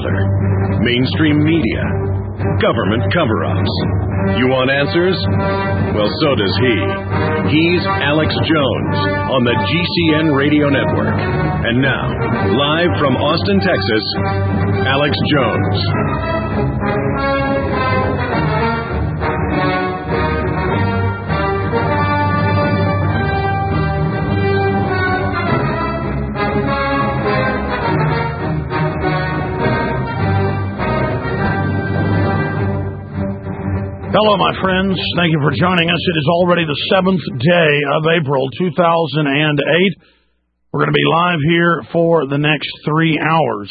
another. Mainstream media, government cover-ups. You want answers? Well, so does he. He's Alex Jones on the GCN Radio Network. And now, live from Austin, Texas, Alex Jones. Hello, my friends. Thank you for joining us. It is already the 7th day of April, 2008. We're going to be live here for the next 3 hours.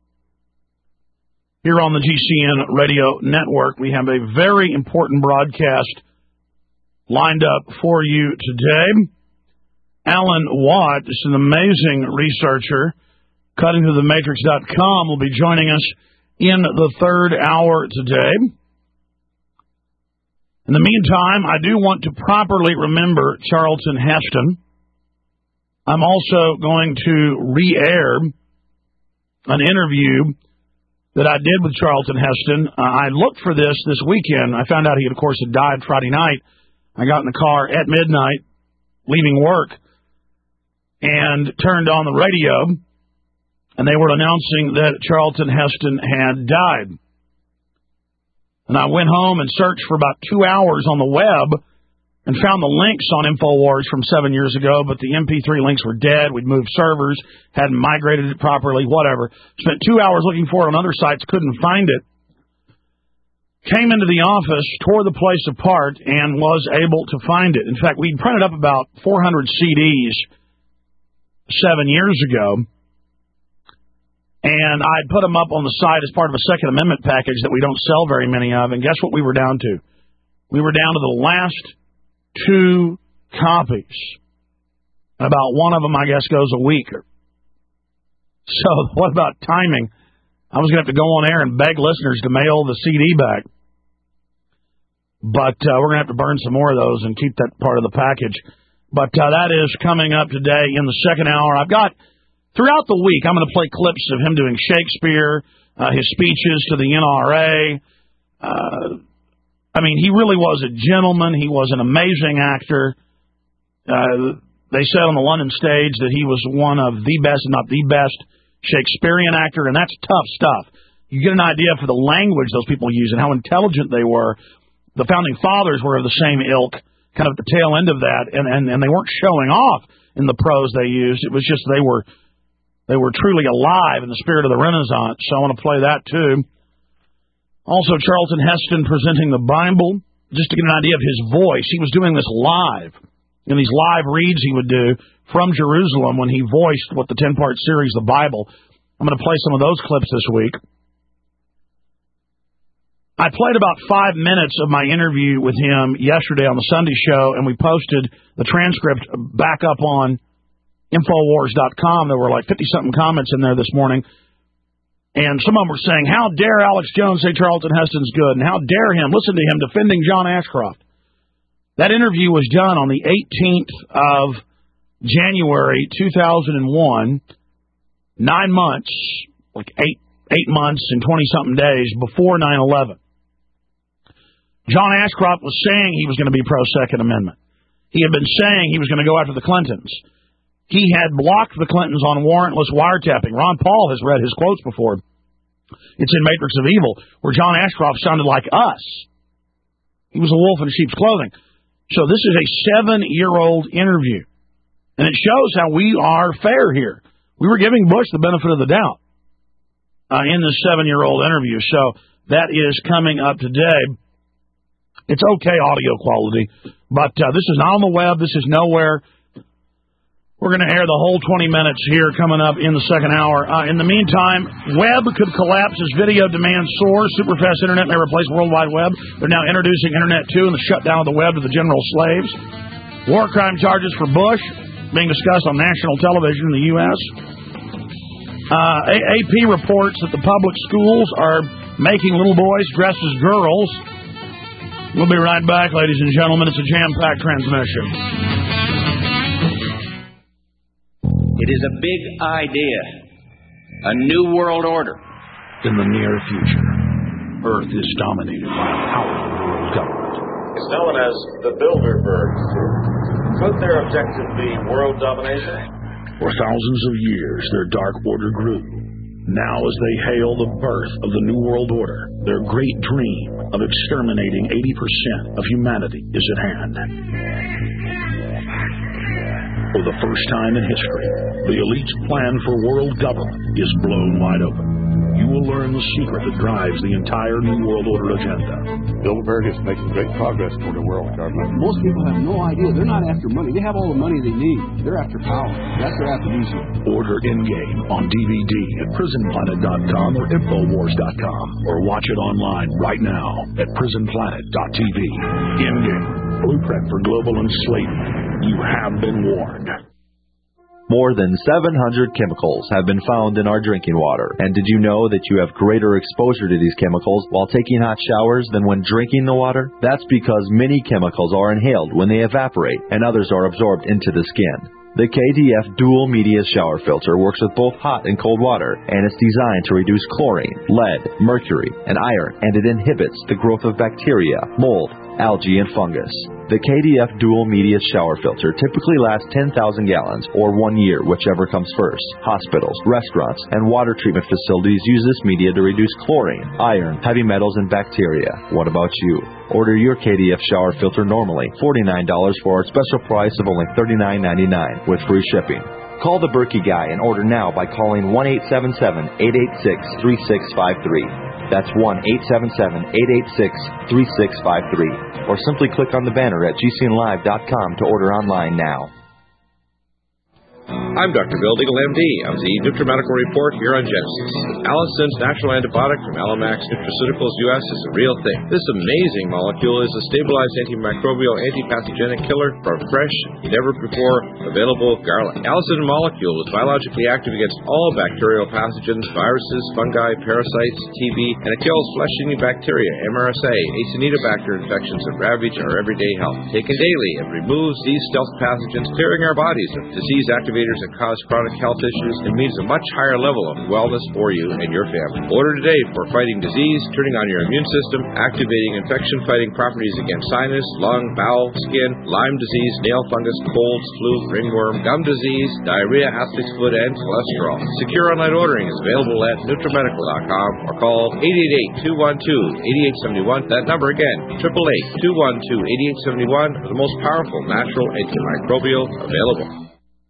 Here on the GCN Radio Network, we have a very important broadcast lined up for you today. Alan Watt is an amazing researcher. CuttingThroughTheMatrix.com will be joining us in the third hour today. In the meantime, I do want to properly remember Charlton Heston. I'm also going to re-air an interview that I did with Charlton Heston. I looked for this weekend. I found out he, of course, had died Friday night. I got in the car at midnight, leaving work, and turned on the radio, and they were announcing that Charlton Heston had died. And I went home and searched for about 2 hours on the web and found the links on InfoWars from 7 years ago, but the MP3 links were dead. We'd moved servers, hadn't migrated it properly, whatever. Spent 2 hours looking for it on other sites, couldn't find it. Came into the office, tore the place apart, and was able to find it. In fact, we'd printed up about 400 CDs 7 years ago. And I put them up on the site as part of a Second Amendment package that we don't sell very many of. And guess what we were down to? We were down to the last 2 copies. And about one of them, I guess, goes a week. So what about timing? I was going to have to go on air and beg listeners to mail the CD back. But we're going to have to burn some more of those and keep that part of the package. But that is coming up today in the second hour. I've got... Throughout the week, I'm going to play clips of him doing Shakespeare, his speeches to the NRA. He really was a gentleman. He was an amazing actor. They said on the London stage that he was one of the best, if not the best, Shakespearean actor, and that's tough stuff. You get an idea for the language those people use and how intelligent they were. The Founding Fathers were of the same ilk, kind of at the tail end of that, and they weren't showing off in the prose they used. It was just they were truly alive in the spirit of the Renaissance, so I want to play that too. Also, Charlton Heston presenting the Bible, just to get an idea of his voice. He was doing this live, in these live reads he would do from Jerusalem when he voiced what the 10-part series, the Bible. I'm going to play some of those clips this week. I played about 5 minutes of my interview with him yesterday on the Sunday show, and we posted the transcript back up on Infowars.com. There were like 50-something comments in there this morning. And some of them were saying, how dare Alex Jones say Charlton Heston's good? And how dare him? Listen to him defending John Ashcroft. That interview was done on the 18th of January, 2001, 9 months, like eight months and 20-something days before 9/11. John Ashcroft was saying he was going to be pro-Second Amendment. He had been saying he was going to go after the Clintons. He had blocked the Clintons on warrantless wiretapping. Ron Paul has read his quotes before. It's in Matrix of Evil, where John Ashcroft sounded like us. He was a wolf in sheep's clothing. So this is a 7-year-old interview. And it shows how we are fair here. We were giving Bush the benefit of the doubt in this 7-year-old interview. So that is coming up today. It's okay audio quality, but this is not on the web. This is nowhere. We're going to air the whole 20 minutes here coming up in the second hour. In the meantime, web could collapse as video demand soars. Superfast Internet may replace World Wide Web. They're now introducing Internet 2 and the shutdown of the web to the general slaves. War crime charges for Bush being discussed on national television in the U.S. AP reports that the public schools are making little boys dress as girls. We'll be right back, ladies and gentlemen. It's a jam-packed transmission. It is a big idea, a new world order, In the near future, Earth is dominated by a powerful world government. It's known as the Bilderberg Group. Could their objective be world domination? For thousands of years, their dark order grew. Now, as they hail the birth of the New World Order, their great dream of exterminating 80% of humanity is at hand. For the first time in history, the elite's plan for world government is blown wide open. You will learn the secret that drives the entire New World Order agenda. Bilderberg is making great progress toward a world government. Most people have no idea. They're not after money. They have all the money they need. They're after power. That's their aphrodisiac. Order In-Game on DVD at PrisonPlanet.com or Infowars.com, or watch it online right now at PrisonPlanet.tv. In-Game, blueprint for global enslavement. You have been warned. More than 700 chemicals have been found in our drinking water. And did you know that you have greater exposure to these chemicals while taking hot showers than when drinking the water? That's because many chemicals are inhaled when they evaporate, and others are absorbed into the skin. The KDF Dual Media Shower Filter works with both hot and cold water, and it's designed to reduce chlorine, lead, mercury, and iron, and it inhibits the growth of bacteria, mold, algae, and fungus. The KDF Dual Media Shower Filter typically lasts 10,000 gallons, or 1 year, whichever comes first. Hospitals, restaurants, and water treatment facilities use this media to reduce chlorine, iron, heavy metals, and bacteria. What about you? Order your KDF shower filter normally, $49 for our special price of only $39.99 with free shipping. Call the Berkey Guy and order now by calling 1-877-886-3653. That's 1-877-886-3653. Or simply click on the banner at gcnlive.com to order online now. I'm Dr. Bill Deagle, MD, of the NutriMedical Report here on Genesis. Allison's natural antibiotic from Alamax Nutraceuticals US is a real thing. This amazing molecule is a stabilized antimicrobial, antipathogenic killer from fresh, never-before available garlic. Allison molecule is biologically active against all bacterial pathogens, viruses, fungi, parasites, TB, and it kills flesh-eating bacteria, MRSA, Acinetobacter infections that ravage our everyday health. Taken daily, it removes these stealth pathogens, clearing our bodies of disease activators that cause chronic health issues and means a much higher level of wellness for you and your family. Order today for fighting disease, turning on your immune system, activating infection-fighting properties against sinus, lung, bowel, skin, Lyme disease, nail fungus, colds, flu, ringworm, gum disease, diarrhea, athlete's foot, and cholesterol. Secure online ordering is available at NutriMedical.com or call 888-212-8871. That number again, 888-212-8871, the most powerful natural antimicrobial available.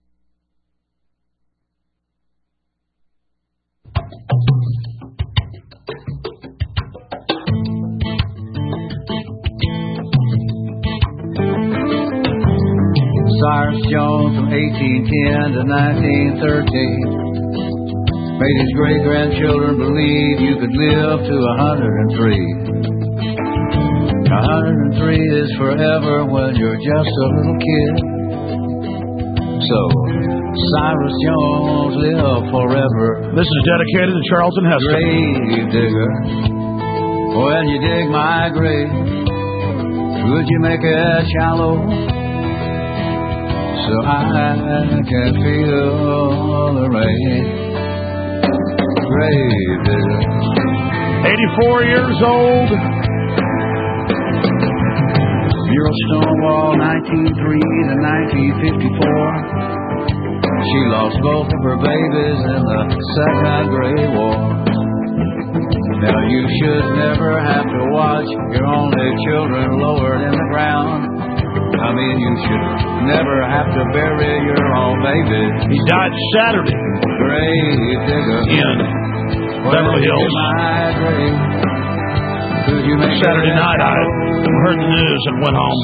Cyrus Jones from 1810 to 1913 made his great-grandchildren believe you could live to 103. 103 is forever when you're just a little kid. So, Cyrus Jones, live forever. This is dedicated to Charlton Heston. Grave digger, when you dig my grave, would you make it shallow? So I can feel the rain. Grave digger. 84 years old. Bureau Stonewall, 1903 to 1954. She lost both of her babies in the Second Great War. Now you should never have to watch your only children lowered in the ground. I mean, you should never have to bury your own baby. He died Saturday. Grave digger. In Beverly Hills. Saturday night, I heard the news and went home.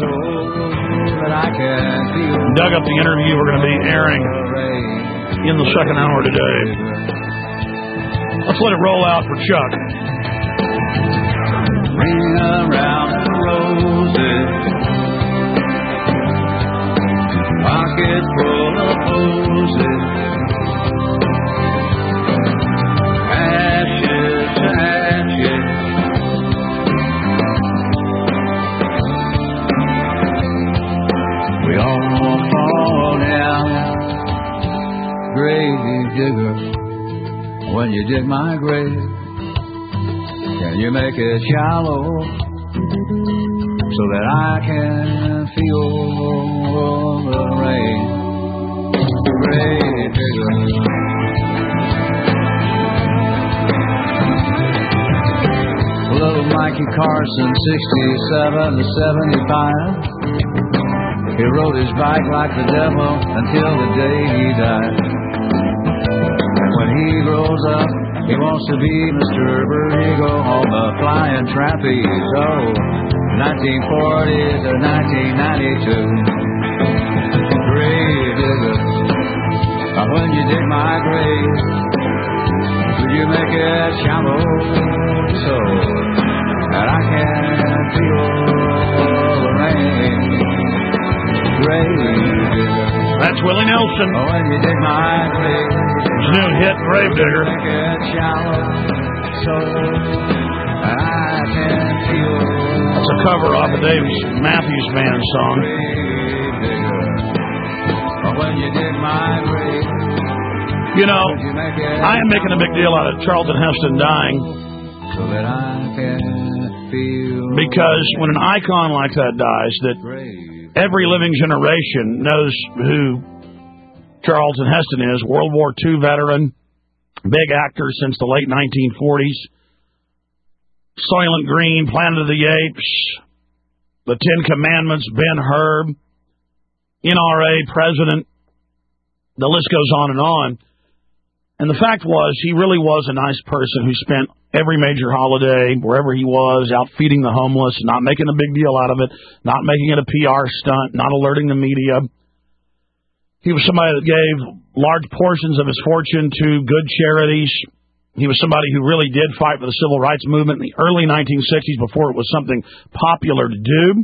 Dug up the interview we're going to be airing in the second hour today. Let's let it roll out for Chuck. Ring around the roses. Pocket full of hoses, ashes to ashes. We all fall down, grave digger, when you dig my grave. Can you make it shallow so that I can feel the rain? Grave digger. Little Mikey Carson, 67 to 75. He rode his bike like the devil until the day he died. And when he grows up, he wants to be Mr. Vertigo on the flying trapeze. Oh, 1940 to 1992. Grave digger, when you dig my grave, could you make it shallow so that I can feel the rain? That's Willie Nelson. Oh, when you dig my grave, his new hit, Gravedigger. Make it shallow so I can feel. That's a cover off of Davis Matthews Band song. Oh, when you dig my grave. You know, I am making a big deal out of Charlton Heston dying so that I can feel. Because when an icon like that dies, that every living generation knows who Charlton Heston is. World War II veteran, big actor since the late 1940s. Soylent Green, Planet of the Apes, The Ten Commandments, Ben-Hur, NRA president. The list goes on and on. And the fact was, he really was a nice person who spent every major holiday, wherever he was, out feeding the homeless, not making a big deal out of it, not making it a PR stunt, not alerting the media. He was somebody that gave large portions of his fortune to good charities. He was somebody who really did fight for the civil rights movement in the early 1960s before it was something popular to do.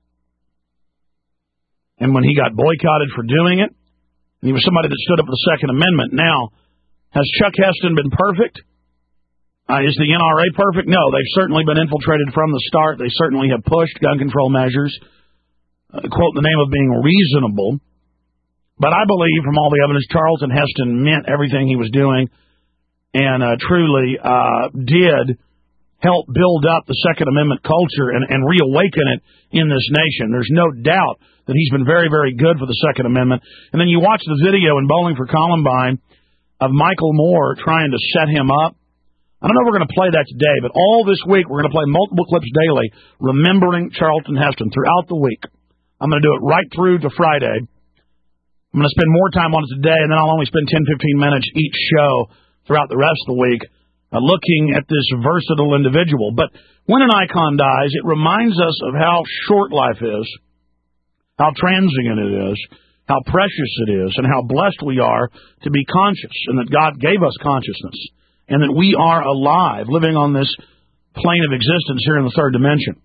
And when he got boycotted for doing it, he was somebody that stood up for the Second Amendment. Now, has Chuck Heston been perfect? Is the NRA perfect? No, they've certainly been infiltrated from the start. They certainly have pushed gun control measures, quote, the name of being reasonable. But I believe from all the evidence, Charlton Heston meant everything he was doing and truly did help build up the Second Amendment culture and reawaken it in this nation. There's no doubt that he's been very, very good for the Second Amendment. And then you watch the video in Bowling for Columbine of Michael Moore trying to set him up. I don't know if we're going to play that today, but all this week we're going to play multiple clips daily remembering Charlton Heston throughout the week. I'm going to do it right through to Friday. I'm going to spend more time on it today, and then I'll only spend 10, 15 minutes each show throughout the rest of the week looking at this versatile individual. But when an icon dies, it reminds us of how short life is, how transient it is, how precious it is, and how blessed we are to be conscious, and that God gave us consciousness, and that we are alive, living on this plane of existence here in the third dimension.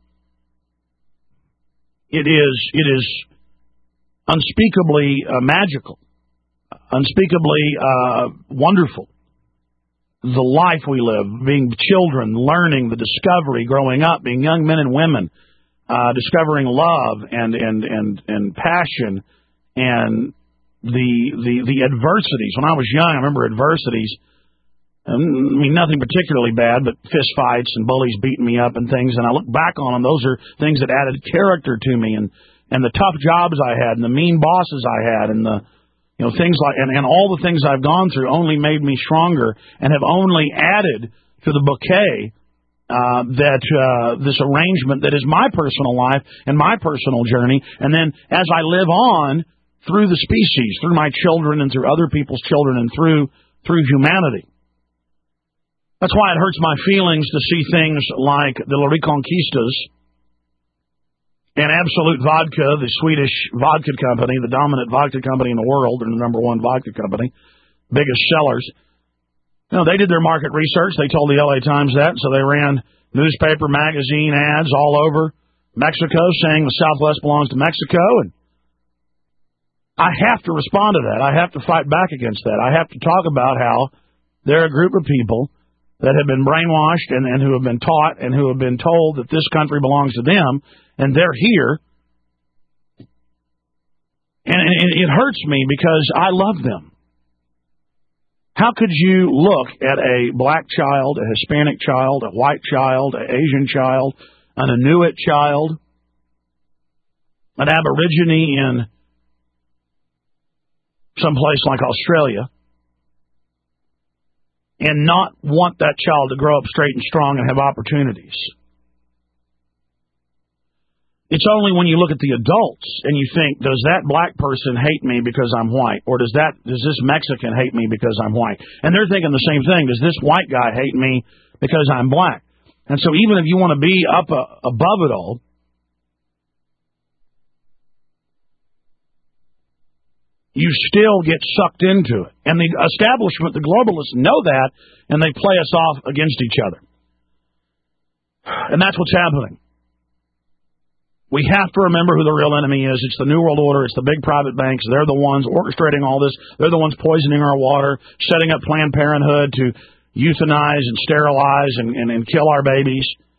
It is unspeakably magical, unspeakably wonderful. The life we live, being children, learning, the discovery, growing up, being young men and women, discovering love and passion. And the adversities. When I was young, I remember adversities. I mean, nothing particularly bad, but fist fights and bullies beating me up and things. And I look back on them; those are things that added character to me. And the tough jobs I had, and the mean bosses I had, and the things like and all the things I've gone through only made me stronger and have only added to the bouquet that this arrangement that is my personal life and my personal journey. And then as I live on through the species, through my children and through other people's children and through humanity. That's why it hurts my feelings to see things like the La Reconquistas and Absolute Vodka, the Swedish vodka company, the dominant vodka company in the world, and the number one vodka company, biggest sellers. They did their market research. They told the LA Times that, so they ran newspaper, magazine ads all over Mexico saying the Southwest belongs to Mexico, and I have to respond to that. I have to fight back against that. I have to talk about how they're a group of people that have been brainwashed and who have been taught and who have been told that this country belongs to them, and they're here. And it hurts me because I love them. How could you look at a black child, a Hispanic child, a white child, an Asian child, an Inuit child, an Aborigine in some place like Australia, and not want that child to grow up straight and strong and have opportunities? It's only when you look at the adults and you think, does that black person hate me because I'm white? Or does this Mexican hate me because I'm white? And they're thinking the same thing. Does this white guy hate me because I'm black? And so even if you want to be up above it all, you still get sucked into it. And the establishment, the globalists, know that, and they play us off against each other. And that's what's happening. We have to remember who the real enemy is. It's the New World Order. It's the big private banks. They're the ones orchestrating all this. They're the ones poisoning our water, setting up Planned Parenthood to euthanize and sterilize and kill our babies.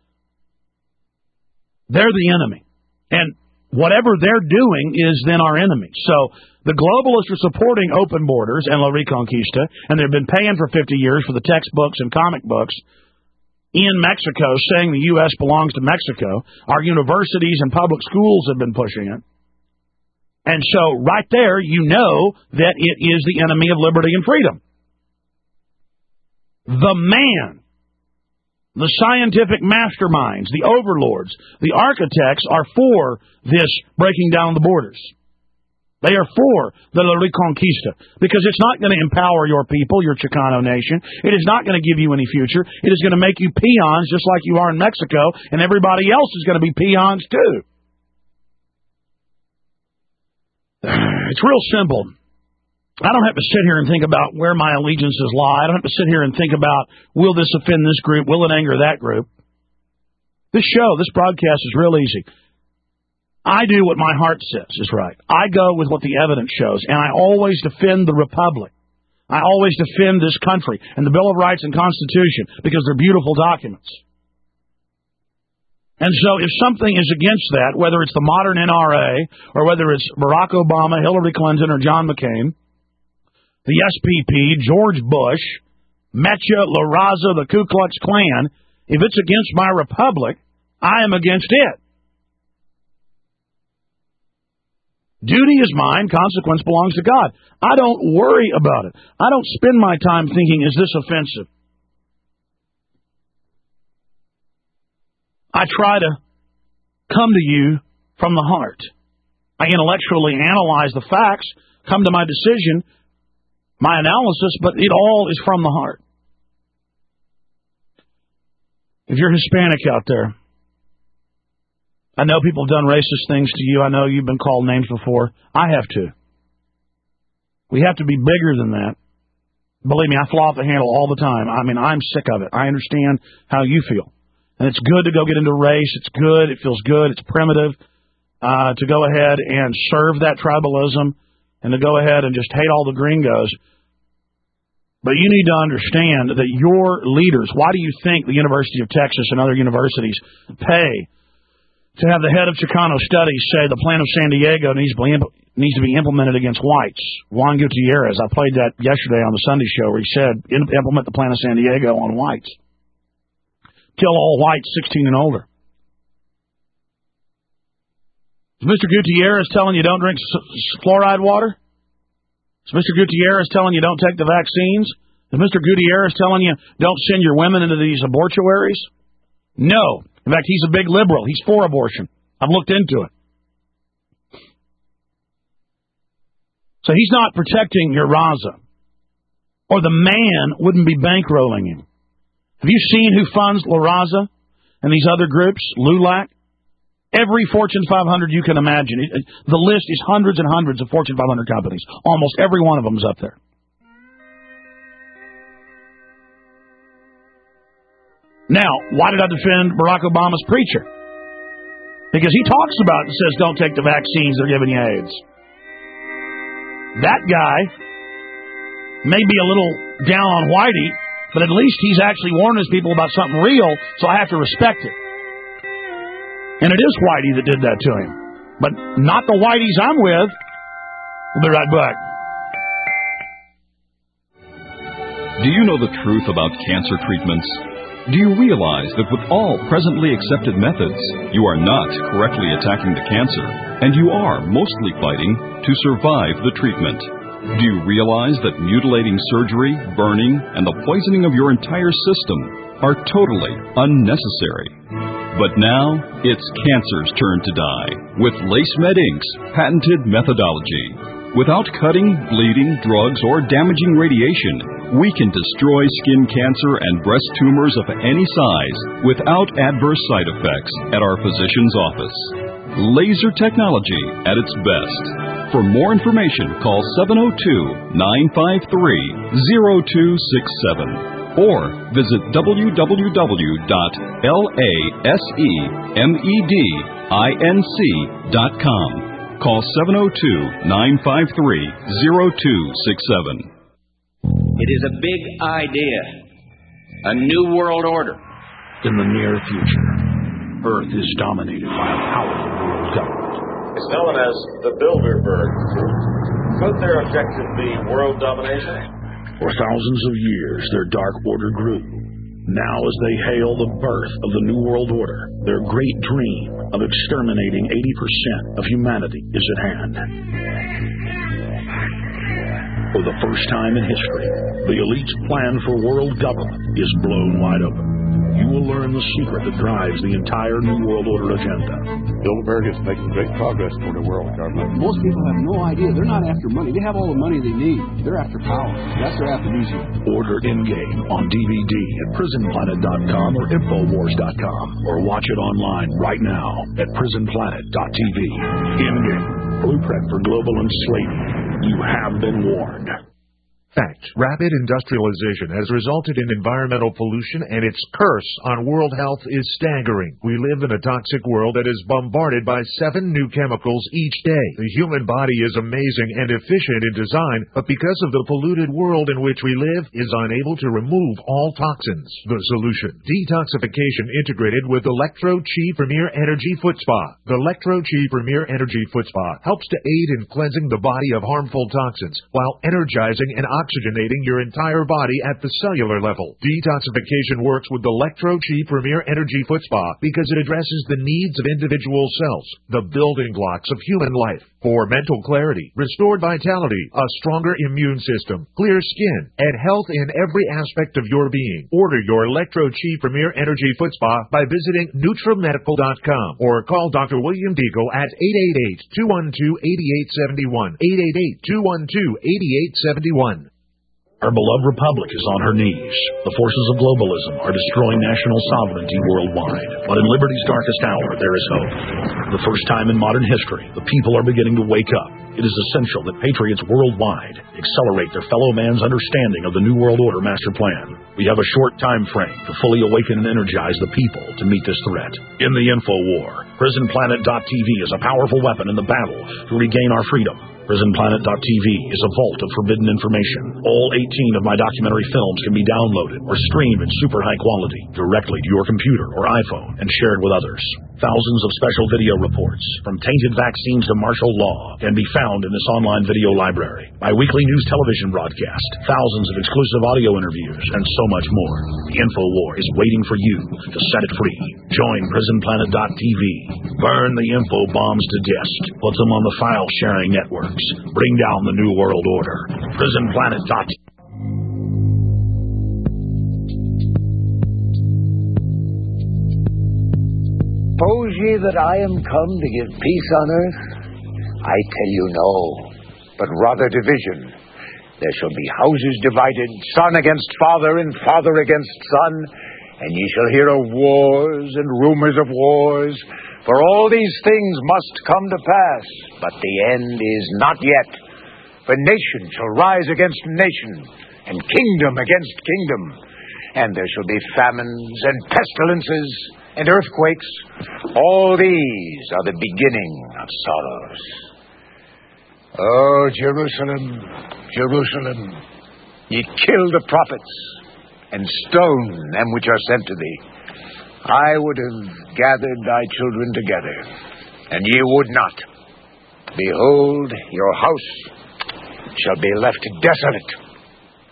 They're the enemy. And whatever they're doing is then our enemy. So the globalists are supporting open borders and La Reconquista, and they've been paying for 50 years for the textbooks and comic books in Mexico, saying the U.S. belongs to Mexico. Our universities and public schools have been pushing it. And so right there, you know that it is the enemy of liberty and freedom. The man, the scientific masterminds, the overlords, the architects are for this breaking down the borders. They are for the La Reconquista because it's not going to empower your people, your Chicano nation. It is not going to give you any future. It is going to make you peons just like you are in Mexico, and everybody else is going to be peons too. It's real simple. I don't have to sit here and think about where my allegiances lie. I don't have to sit here and think about, will this offend this group? Will it anger that group? This broadcast is real easy. I do what my heart says is right. I go with what the evidence shows, and I always defend the Republic. I always defend this country and the Bill of Rights and Constitution because they're beautiful documents. And so if something is against that, whether it's the modern NRA or whether it's Barack Obama, Hillary Clinton, or John McCain, the SPP, George Bush, Mecha, La Raza, the Ku Klux Klan, if it's against my Republic, I am against it. Duty is mine, consequence belongs to God. I don't worry about it. I don't spend my time thinking, is this offensive? I try to come to you from the heart. I intellectually analyze the facts, come to my decision, my analysis, but it all is from the heart. If you're Hispanic out there, I know people have done racist things to you. I know you've been called names before. I have too. We have to be bigger than that. Believe me, I fly off the handle all the time. I mean, I'm sick of it. I understand how you feel. And it's good to go get into race. It's good. It feels good. It's primitive to go ahead and serve that tribalism and to go ahead and just hate all the gringos. But you need to understand that your leaders, why do you think the University of Texas and other universities pay to have the head of Chicano Studies say the plan of San Diego needs to be implemented against whites? Juan Gutierrez, I played that yesterday on the Sunday show where he said, implement the plan of San Diego on whites. Kill all whites 16 and older. Is Mr. Gutierrez telling you don't drink fluoride water? Is Mr. Gutierrez telling you don't take the vaccines? Is Mr. Gutierrez telling you don't send your women into these abortuaries? No. In fact, he's a big liberal. He's for abortion. I've looked into it. So he's not protecting your Raza. Or the man wouldn't be bankrolling him. Have you seen who funds La Raza and these other groups? LULAC? Every Fortune 500 you can imagine. The list is hundreds and hundreds of Fortune 500 companies. Almost every one of them is up there. Now, why did I defend Barack Obama's preacher? Because he talks about it and says, don't take the vaccines, they're giving you AIDS. That guy may be a little down on Whitey, but at least he's actually warning his people about something real, so I have to respect it. And it is Whitey that did that to him. But not the Whiteys I'm with. We'll be right back. Do you know the truth about cancer treatments? Do you realize that with all presently accepted methods, you are not correctly attacking the cancer, and you are mostly fighting to survive the treatment? Do you realize that mutilating surgery, burning, and the poisoning of your entire system are totally unnecessary? But now, it's cancer's turn to die with LaceMed Inc.'s patented methodology. Without cutting, bleeding, drugs, or damaging radiation, we can destroy skin cancer and breast tumors of any size without adverse side effects at our physician's office. Laser technology at its best. For more information, call 702-953-0267 or visit www.lasemedinc.com. Call 702-953-0267. It is a big idea. A new world order. In the near future, Earth is dominated by a powerful world government. It's known as the Bilderberg Group. Could their objective be world domination? For thousands of years, their dark order grew. Now, as they hail the birth of the New World Order, their great dream of exterminating 80% of humanity is at hand. For the first time in history, the elite's plan for world government is blown wide open. You will learn the secret that drives the entire New World Order agenda. Bilderberg is making great progress toward a world government. Most people have no idea. They're not after money. They have all the money they need. They're after power. That's their aphrodisiac. Order In-Game on DVD at prisonplanet.com or infowars.com, or watch it online right now at prisonplanet.tv. In-Game, blueprint for global enslavement. You have been warned. Fact. Rapid industrialization has resulted in environmental pollution, and its curse on world health is staggering. We live in a toxic world that is bombarded by 7 new chemicals each day. The human body is amazing and efficient in design, but because of the polluted world in which we live, is unable to remove all toxins. The solution: detoxification integrated with Electro-Chi Premier Energy Foot Spa. The Electro-Chi Premier Energy Foot Spa helps to aid in cleansing the body of harmful toxins while energizing and oxygenating your entire body at the cellular level. Detoxification works with the Electro-Chi Premier Energy Foot Spa because it addresses the needs of individual cells, the building blocks of human life. For mental clarity, restored vitality, a stronger immune system, clear skin, and health in every aspect of your being. Order your Electro-Chi Premier Energy Foot Spa by visiting NutriMedical.com or call Dr. William Deagle at 888-212-8871. 888-212-8871. Our beloved republic is on her knees. The forces of globalism are destroying national sovereignty worldwide. But in liberty's darkest hour, there is hope. For the first time in modern history, the people are beginning to wake up. It is essential that patriots worldwide accelerate their fellow man's understanding of the New World Order master plan. We have a short time frame to fully awaken and energize the people to meet this threat. In the info war, PrisonPlanet.tv is a powerful weapon in the battle to regain our freedom. PrisonPlanet.tv is a vault of forbidden information. All 18 of my documentary films can be downloaded or streamed in super high quality directly to your computer or iPhone and shared with others. Thousands of special video reports, from tainted vaccines to martial law, can be found in this online video library. My weekly news television broadcast, thousands of exclusive audio interviews, and so much more. The info war is waiting for you to set it free. Join PrisonPlanet.tv. Burn the info bombs to dust. Put them on the file sharing networks. Bring down the New World Order. PrisonPlanet.tv. Suppose ye that I am come to give peace on earth? I tell you no, but rather division. There shall be houses divided, son against father, and father against son, and ye shall hear of wars and rumors of wars, for all these things must come to pass, but the end is not yet. For nation shall rise against nation, and kingdom against kingdom, and there shall be famines and pestilences and earthquakes. All these are the beginning of sorrows. Oh, Jerusalem, Jerusalem, ye kill the prophets, and stone them which are sent to thee. I would have gathered thy children together, and ye would not. Behold, your house shall be left desolate.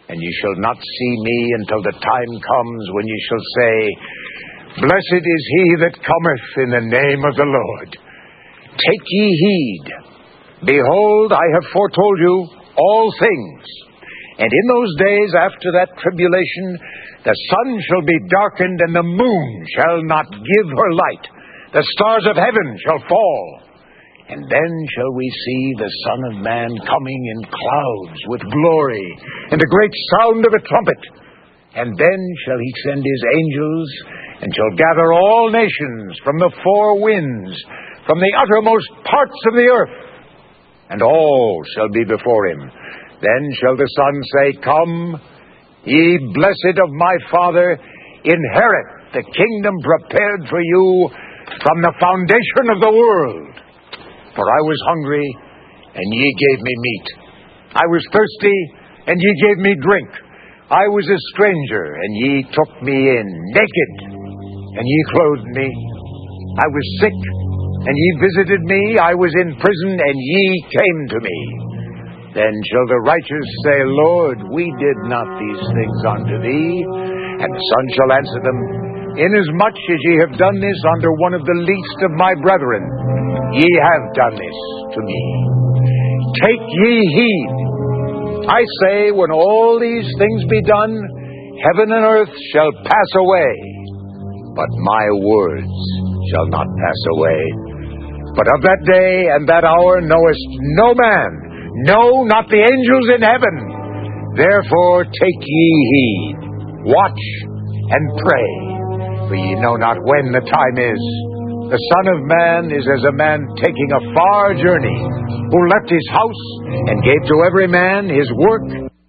and ye shall not see me until the time comes when ye shall say, Blessed is he that cometh in the name of the Lord. Take ye heed. Behold, I have foretold you all things. And in those days after that tribulation, the sun shall be darkened, and the moon shall not give her light. The stars of heaven shall fall. And then shall we see the Son of Man coming in clouds with glory, and a great sound of a trumpet. And then shall he send his angels, and shall gather all nations from the four winds, from the uttermost parts of the earth. And all shall be before him. Then shall the Son say, Come, ye blessed of my Father, inherit the kingdom prepared for you from the foundation of the world. For I was hungry, and ye gave me meat. I was thirsty, and ye gave me drink. I was a stranger, and ye took me in. Naked, and ye clothed me. I was sick, and ye visited me. I was in prison, and ye came to me. Then shall the righteous say, Lord, we did not these things unto thee. And the Son shall answer them, Inasmuch as ye have done this unto one of the least of my brethren, ye have done this to me. Take ye heed. I say, when all these things be done, heaven and earth shall pass away, but my words shall not pass away. But of that day and that hour knoweth no man, no, not the angels in heaven. Therefore take ye heed, watch and pray, for ye know not when the time is. The Son of Man is as a man taking a far journey, who left his house and gave to every man his work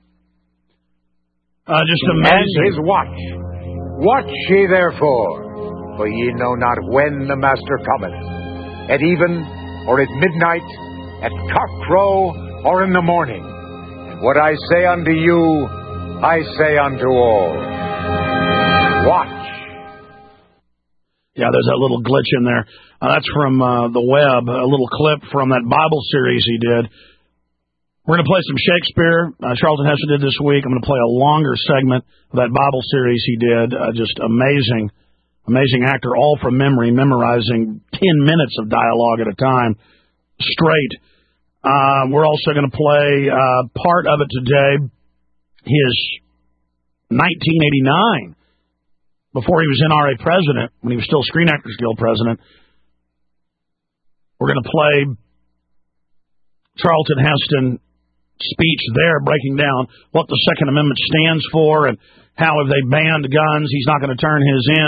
just amazing. And his watch. Watch ye therefore, for ye know not when the Master cometh, at even, or at midnight, at cockcrow, or in the morning. And what I say unto you, I say unto all, watch. Yeah, there's that little glitch in there. That's from the web, a little clip from that Bible series he did. We're going to play some Shakespeare. Charlton Heston did this week. I'm going to play a longer segment of that Bible series he did. Just amazing actor, all from memory, memorizing 10 minutes of dialogue at a time, straight. We're also going to play part of it today, his 1989. Before he was NRA president, when he was still Screen Actors Guild president. We're going to play Charlton Heston speech there, breaking down what the Second Amendment stands for and how if they banned guns, he's not going to turn his in.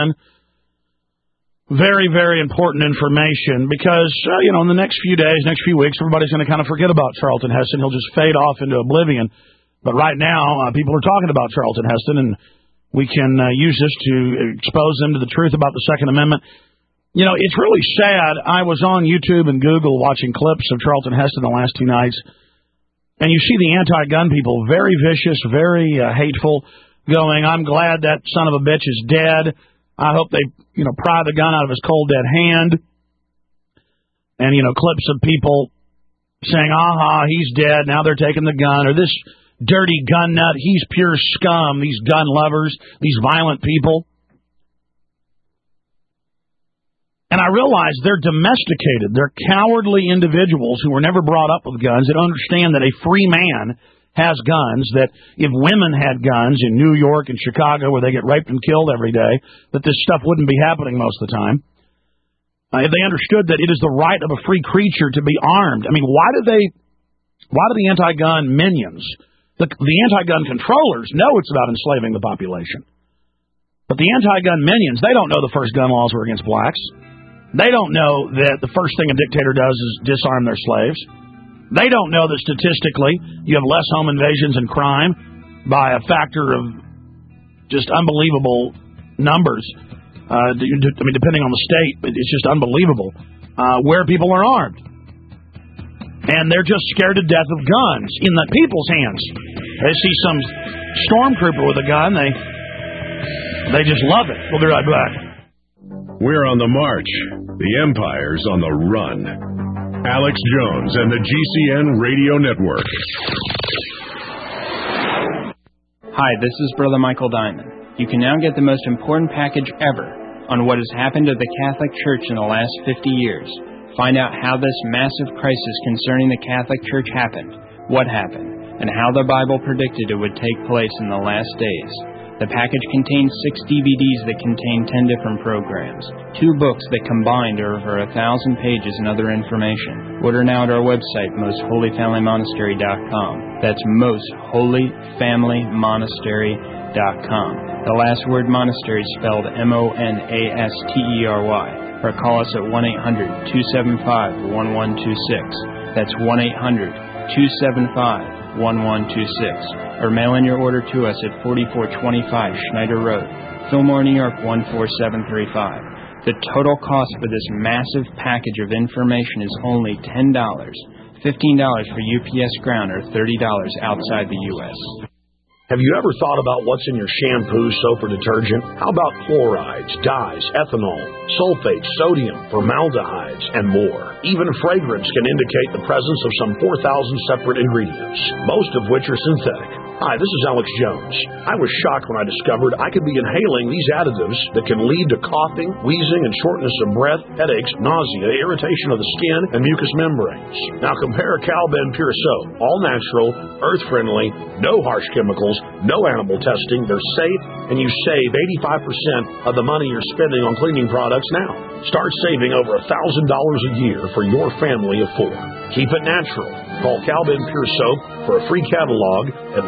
Very, very important information because, in the next few days, next few weeks, everybody's going to kind of forget about Charlton Heston. He'll just fade off into oblivion. But right now, people are talking about Charlton Heston, and we can use this to expose them to the truth about the Second Amendment. It's really sad. I was on YouTube and Google watching clips of Charlton Heston the last 2 nights, and you see the anti-gun people, very vicious, very hateful, going, I'm glad that son of a bitch is dead. I hope they, pry the gun out of his cold, dead hand. And, clips of people saying, he's dead, now they're taking the gun, or this dirty gun nut, he's pure scum, these gun lovers, these violent people. And I realize they're domesticated. They're cowardly individuals who were never brought up with guns that understand that a free man has guns, that if women had guns in New York and Chicago where they get raped and killed every day, that this stuff wouldn't be happening most of the time. If they understood that it is the right of a free creature to be armed. I mean, why do the anti-gun minions, the anti-gun controllers know it's about enslaving the population. But the anti-gun minions, they don't know the first gun laws were against blacks. They don't know that the first thing a dictator does is disarm their slaves. They don't know that statistically you have less home invasions and crime by a factor of just unbelievable numbers. Depending on the state, it's just unbelievable where people are armed. And they're just scared to death of guns in the people's hands. They see some stormtrooper with a gun, they just love it. We'll be right back. We're on the march. The Empire's on the run. Alex Jones and the GCN Radio Network. Hi, this is Brother Michael Diamond. You can now get the most important package ever on what has happened to the Catholic Church in the last 50 years. Find out how this massive crisis concerning the Catholic Church happened, what happened, and how the Bible predicted it would take place in the last days. The package contains 6 DVDs that contain 10 different programs, 2 books that combined are over 1,000 pages and other information. Order now at our website, mostholyfamilymonastery.com. That's mostholyfamilymonastery.com. The last word monastery is spelled MONASTERY. Or call us at 1-800-275-1126. That's 1-800-275-1126. Or mail in your order to us at 4425 Schneider Road, Fillmore, New York 14735. The total cost for this massive package of information is only $10, $15 for UPS Ground, or $30 outside the U.S. Have you ever thought about what's in your shampoo, soap, or detergent? How about chlorides, dyes, ethanol, sulfates, sodium, formaldehydes, and more? Even fragrance can indicate the presence of some 4,000 separate ingredients, most of which are synthetic. Hi, this is Alex Jones. I was shocked when I discovered I could be inhaling these additives that can lead to coughing, wheezing, and shortness of breath, headaches, nausea, irritation of the skin, and mucous membranes. Now compare Cal-Ben Pure Soap. All natural, earth-friendly, no harsh chemicals, no animal testing. They're safe, and you save 85% of the money you're spending on cleaning products now. Start saving over $1,000 a year for your family of 4. Keep it natural. Call Cal-Ben Pure Soap for a free catalog at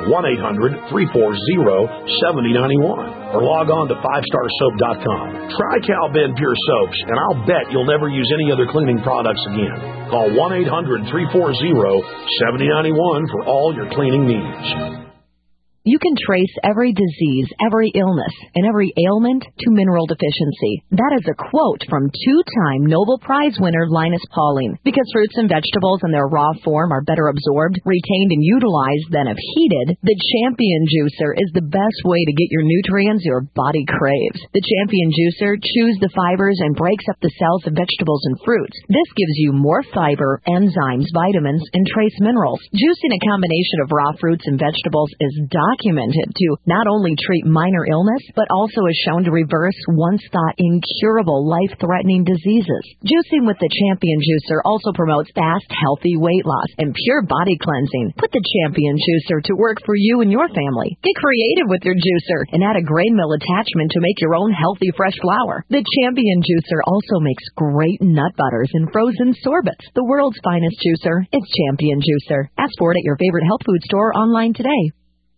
1-800-340-7091 or log on to 5starsoap.com. Try Cal-Ben Pure Soaps, and I'll bet you'll never use any other cleaning products again. Call 1-800-340-7091 for all your cleaning needs. You can trace every disease, every illness, and every ailment to mineral deficiency. That is a quote from 2-time Nobel Prize winner Linus Pauling. Because fruits and vegetables in their raw form are better absorbed, retained, and utilized than if heated, the Champion Juicer is the best way to get your nutrients your body craves. The Champion Juicer chews the fibers and breaks up the cells of vegetables and fruits. This gives you more fiber, enzymes, vitamins, and trace minerals. Juicing a combination of raw fruits and vegetables is documented to not only treat minor illness, but also is shown to reverse once thought incurable life-threatening diseases. Juicing with the Champion Juicer also promotes fast, healthy weight loss and pure body cleansing. Put the Champion Juicer to work for you and your family. Get creative with your juicer and add a grain mill attachment to make your own healthy, fresh flour. The Champion Juicer also makes great nut butters and frozen sorbets. The world's finest juicer, it's Champion Juicer. Ask for it at your favorite health food store online today.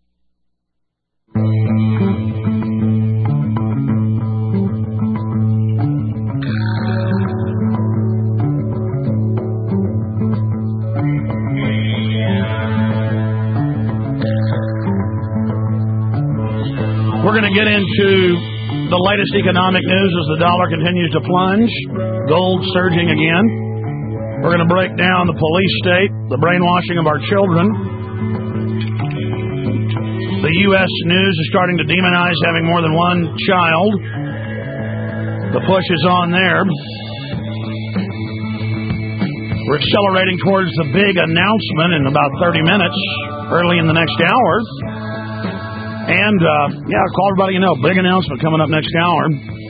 We're going to get into the latest economic news as the dollar continues to plunge, gold surging again. We're going to break down the police state, the brainwashing of our children. The U.S. news is starting to demonize having more than one child. The push is on there. We're accelerating towards the big announcement in about 30 minutes, early in the next hour. And, call everybody you know, big announcement coming up next hour.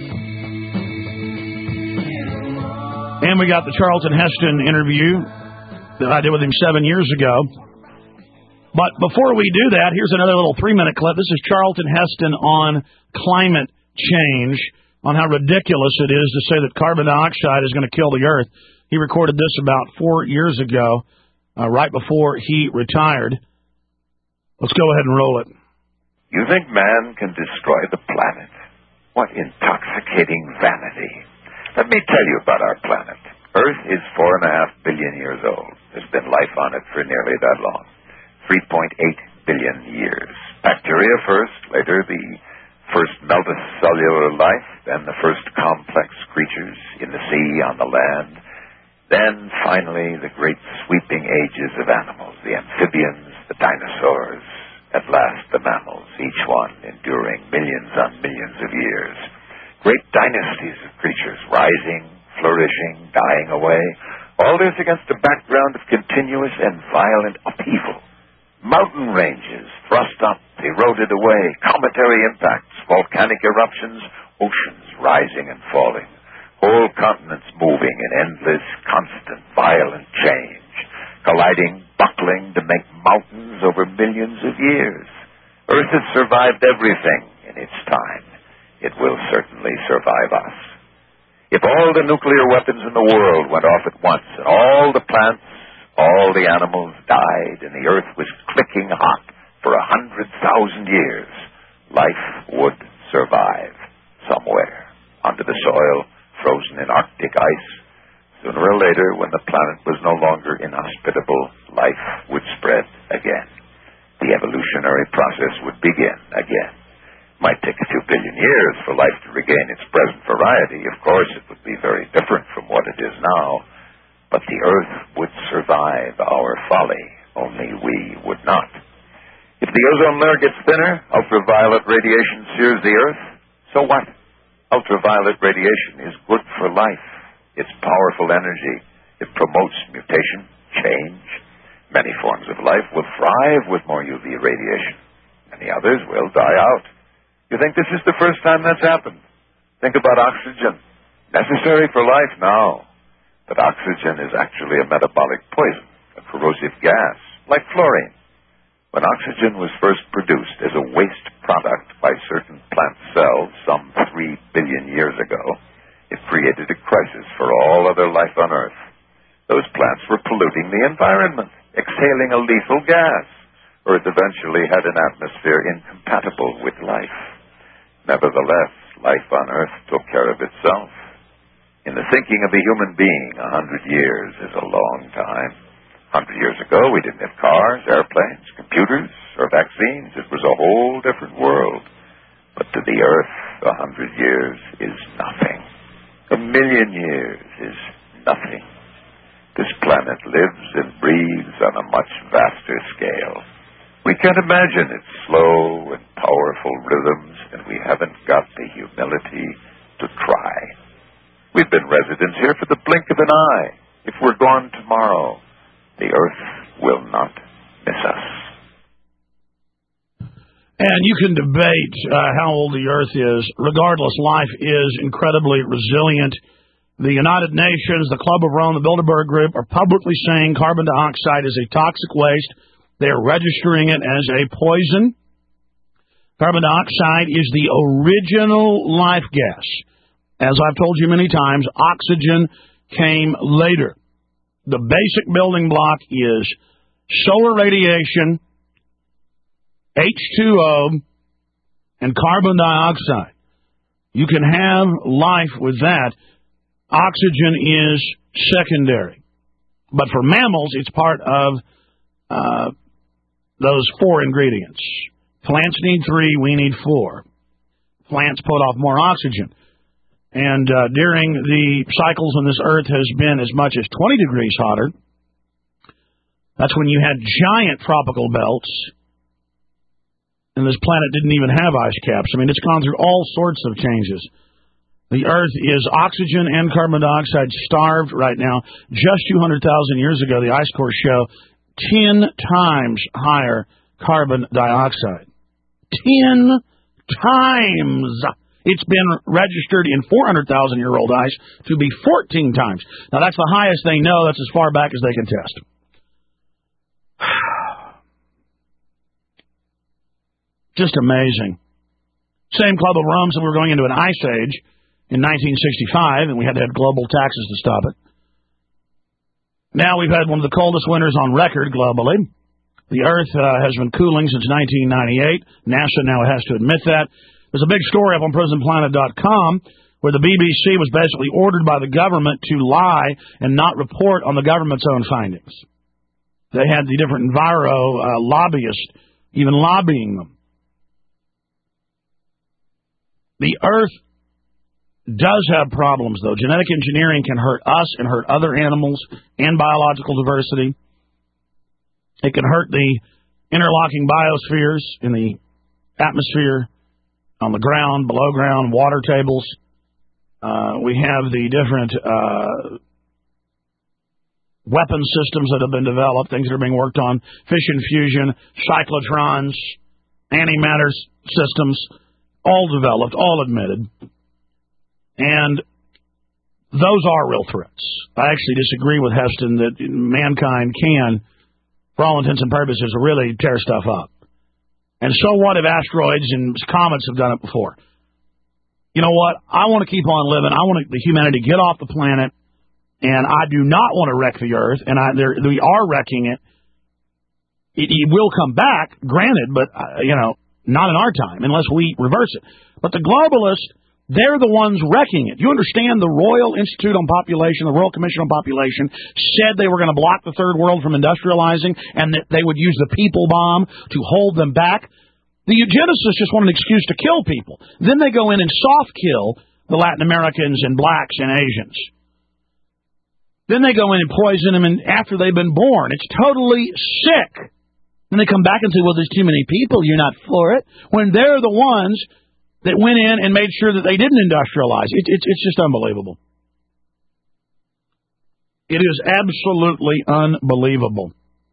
And we got the Charlton Heston interview that I did with him 7 years ago. But before we do that, here's another little 3-minute clip. This is Charlton Heston on climate change, on how ridiculous it is to say that carbon dioxide is going to kill the earth. He recorded this about 4 years ago, right before he retired. Let's go ahead and roll it. You think man can destroy the planet? What intoxicating vanity. Let me tell you about our planet. Earth is 4.5 billion years old. There's been life on it for nearly that long. 3.8 billion years. Bacteria first, later the first multicellular life, then the first complex creatures in the sea, on the land, then finally the great sweeping ages of animals, the amphibians, the dinosaurs, at last the mammals, each one enduring millions on millions of years. Great dynasties of creatures rising, flourishing, dying away, all this against a background of continuous and violent upheaval. Mountain ranges thrust up eroded away, cometary impacts, volcanic eruptions, oceans rising and falling, whole continents moving in endless, constant, violent change, colliding, buckling to make mountains over millions of years. Earth has survived everything in its time. It will certainly survive us. If all the nuclear weapons in the world went off at once, and all the plants, all the animals died, and the Earth was clicking hot for 100,000 years, life would survive somewhere under the soil, frozen in Arctic ice. Sooner or later, when the planet was no longer inhospitable, life would spread again. The evolutionary process would begin again. Might take a few billion years for life to regain its present variety. Of course, it would be very different from what it is now. But the Earth would survive our folly, only we would not. If the ozone layer gets thinner, ultraviolet radiation sears the Earth. So what? Ultraviolet radiation is good for life. It's powerful energy. It promotes mutation, change. Many forms of life will thrive with more UV radiation. Many others will die out. You think this is the first time that's happened? Think about oxygen. Necessary for life? No. But oxygen is actually a metabolic poison, a corrosive gas, like fluorine. When oxygen was first produced as a waste product by certain plant cells some 3 billion years ago, it created a crisis for all other life on Earth. Those plants were polluting the environment, exhaling a lethal gas. Earth eventually had an atmosphere incompatible with life. Nevertheless, life on Earth took care of itself. In the thinking of a human being, 100 years is a long time. 100 years ago, we didn't have cars, airplanes, computers, or vaccines. It was a whole different world. But to the Earth, 100 years is nothing. 1,000,000 years is nothing. This planet lives and breathes on a much vaster scale. We can't imagine its slow and powerful rhythms, and we haven't got the humility to try. We've been residents here for the blink of an eye. If we're gone tomorrow, the Earth will not miss us. And you can debate how old the Earth is. Regardless, life is incredibly resilient. The United Nations, the Club of Rome, the Bilderberg Group are publicly saying carbon dioxide is a toxic waste. They are registering it as a poison. Carbon dioxide is the original life gas. As I've told you many times, oxygen came later. The basic building block is solar radiation, H2O, and carbon dioxide. You can have life with that. Oxygen is secondary. But for mammals, it's part of those 4 ingredients. Plants need 3, we need 4. Plants put off more oxygen. And during the cycles when this Earth has been as much as 20 degrees hotter, that's when you had giant tropical belts, and this planet didn't even have ice caps. I mean, it's gone through all sorts of changes. The Earth is oxygen and carbon dioxide starved right now. Just 200,000 years ago, the ice cores show 10 times higher carbon dioxide. 10 times! It's been registered in 400,000-year-old ice to be 14 times. Now, that's the highest they know. That's as far back as they can test. Just amazing. Same Club of Rome said we were going into an ice age in 1965, and we had to have global taxes to stop it. Now we've had one of the coldest winters on record globally. The Earth has been cooling since 1998. NASA now has to admit that. There's a big story up on PrisonPlanet.com where the BBC was basically ordered by the government to lie and not report on the government's own findings. They had the different enviro lobbyists even lobbying them. The Earth does have problems, though. Genetic engineering can hurt us and hurt other animals and biological diversity. It can hurt the interlocking biospheres in the atmosphere, on the ground, below ground, water tables. We have the different weapon systems that have been developed, things that are being worked on, fission fusion, cyclotrons, antimatter systems, all developed, all admitted. And those are real threats. I actually disagree with Heston that mankind can, for all intents and purposes, really tear stuff up. And so what if asteroids and comets have done it before? You know what? I want to keep on living. I want the humanity to get off the planet, and I do not want to wreck the Earth, and we are wrecking it. It will come back, granted, but, not in our time, unless we reverse it. But the globalists, they're the ones wrecking it. You understand the Royal Institute on Population, the Royal Commission on Population, said they were going to block the third world from industrializing and that they would use the people bomb to hold them back. The eugenicists just want an excuse to kill people. Then they go in and soft kill the Latin Americans and blacks and Asians. Then they go in and poison them after they've been born. It's totally sick. Then they come back and say, well, there's too many people, you're not for it. When they're the ones that went in and made sure that they didn't industrialize. It's just unbelievable. It is absolutely unbelievable.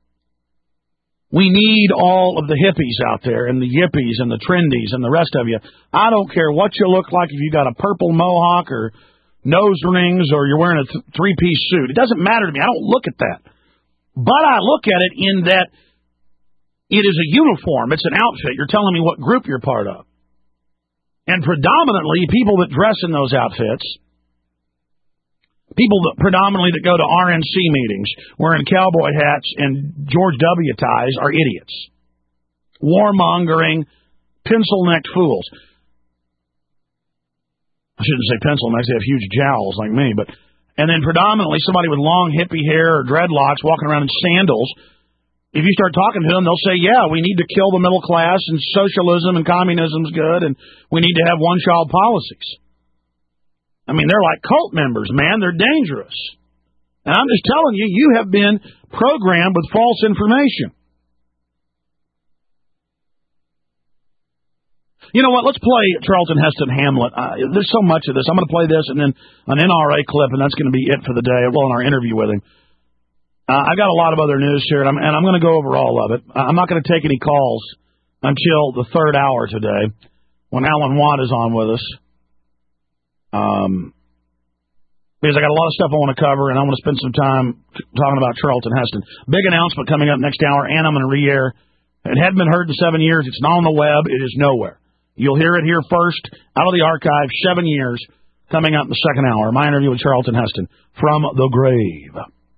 We need all of the hippies out there and the yippies and the trendies and the rest of you. I don't care what you look like, if you got a purple mohawk or nose rings or you're wearing a three-piece suit. It doesn't matter to me. I don't look at that. But I look at it in that it is a uniform. It's an outfit. You're telling me what group you're part of. And predominantly, people that dress in those outfits, people that predominantly that go to RNC meetings wearing cowboy hats and George W. ties are idiots. Warmongering, pencil-necked fools. I shouldn't say pencil-necks, they have huge jowls like me. And then predominantly somebody with long hippie hair or dreadlocks walking around in sandals. If you start talking to them, they'll say, yeah, we need to kill the middle class, and socialism and communism's good, and we need to have one-child policies. I mean, they're like cult members, man. They're dangerous. And I'm just telling you, you have been programmed with false information. You know what? Let's play Charlton Heston Hamlet. There's so much of this. I'm going to play this and then an NRA clip, and that's going to be it for the day, well, in our interview with him. I've got a lot of other news here, and I'm going to go over all of it. I'm not going to take any calls until the third hour today, when Alan Watt is on with us. Because I got a lot of stuff I want to cover, and I want to spend some time talking about Charlton Heston. Big announcement coming up next hour, and I'm going to re-air. It hadn't been heard in 7 years. It's not on the web. It is nowhere. You'll hear it here first, out of the archive, 7 years, coming up in the second hour. My interview with Charlton Heston from the grave.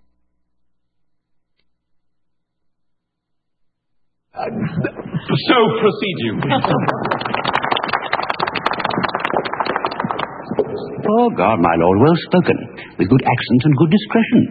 So proceed you. Oh, God, my lord, well spoken, with good accent and good discretion.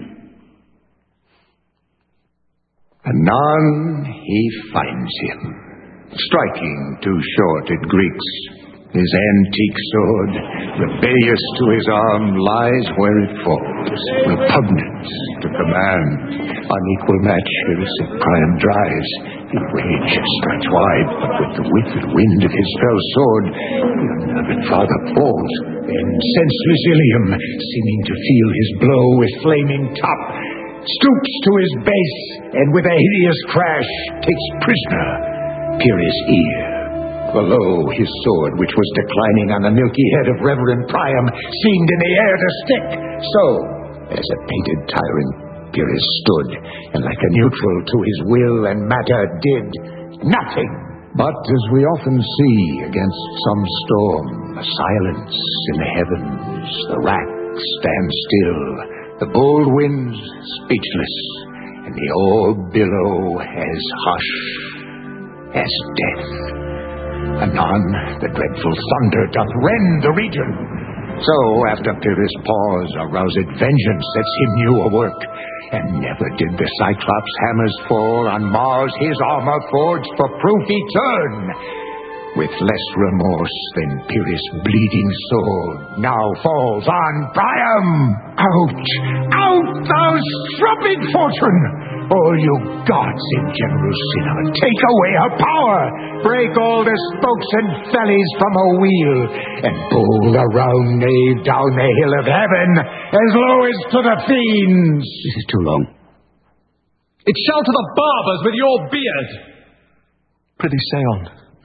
Anon he finds him, striking too short at Greeks. His antique sword, rebellious to his arm, lies where it falls, repugnant to command. Unequal match, illicit Priam drives. In rage strikes wide, but with the width and wind of his fell sword, the unnerved father falls. Then senseless Ilium, seeming to feel his blow with flaming top, stoops to his base, and with a hideous crash takes prisoner Pyrrhus' ear. Below his sword, which was declining on the milky head of Reverend Priam, seemed in the air to stick. So, as a painted tyrant, Pyrrhus stood, and like a neutral to his will and matter did nothing. But as we often see against some storm, a silence in the heavens, the rack stands still, the bold winds speechless, and the orb below as hush as death. Anon the dreadful thunder doth rend the region. So after Pyrrhus' pause, a roused vengeance sets him new a work. And never did the Cyclops' hammers fall on Mars his armor forged for proof etern. With less remorse than Pyrrhus' bleeding sword now falls on Priam. Out! Out, thou strumpet fortune! All you gods in Jerusalem, take away her power! Break all the spokes and fellies from her wheel, and bowl the round nave down the hill of heaven, as low as to the fiends. This is too long. It shall to the barbers with your beard. Prithee, say on.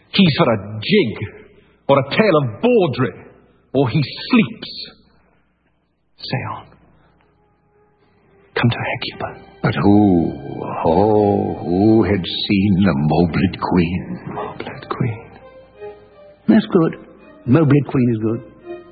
He's for a jig, or a tale of Baudry, or he sleeps. Say on. Come to Hecuba. But who had seen the Moblid Queen? Moblid Queen. That's good. Moblid Queen is good.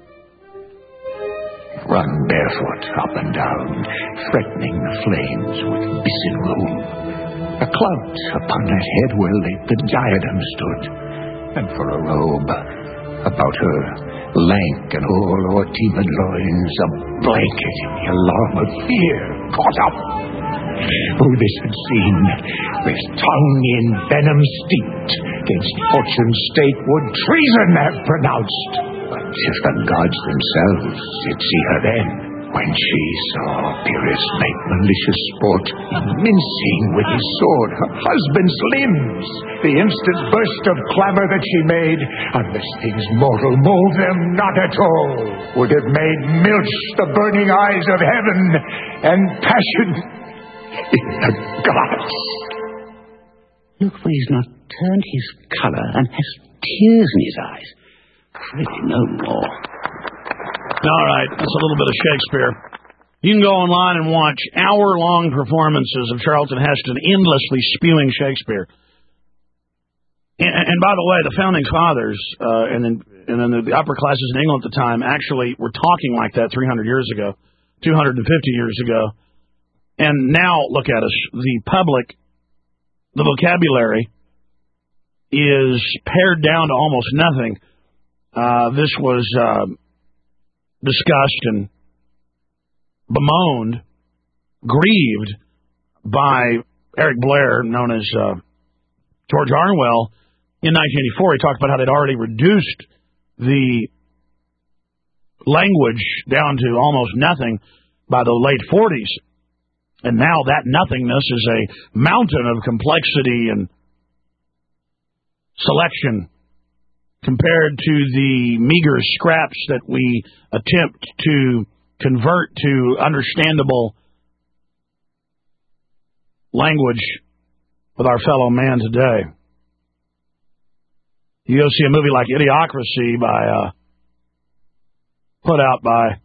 Run barefoot up and down, threatening the flames with bison room. A clout upon that head where late the diadem stood, and for a robe about her lank and all o'er-teemed loins, a blanket in the alarm of fear caught up. Who this had seen, with tongue in venom steeped, against fortune's stake would treason have pronounced. But if the gods themselves did see her then, when she saw Pyrrhus make malicious sport, mincing with his sword her husband's limbs, the instant burst of clamor that she made, unless things mortal mold them not at all, would have made milch the burning eyes of heaven, and passion in the gods. Look, for he's not turned his colour and has tears in his eyes. Really, no more. All right, that's a little bit of Shakespeare. You can go online and watch hour-long performances of Charlton Heston endlessly spewing Shakespeare. And by the way, the Founding Fathers and then the upper classes in England at the time actually were talking like that 300 years ago, 250 years ago. And now, look at us. The public, the vocabulary is pared down to almost nothing. This was discussed and bemoaned, grieved by Eric Blair, known as George Orwell, in 1984. He talked about how they'd already reduced the language down to almost nothing by the late 40s. And now that nothingness is a mountain of complexity and selection compared to the meager scraps that we attempt to convert to understandable language with our fellow man today. You go see a movie like Idiocracy put out by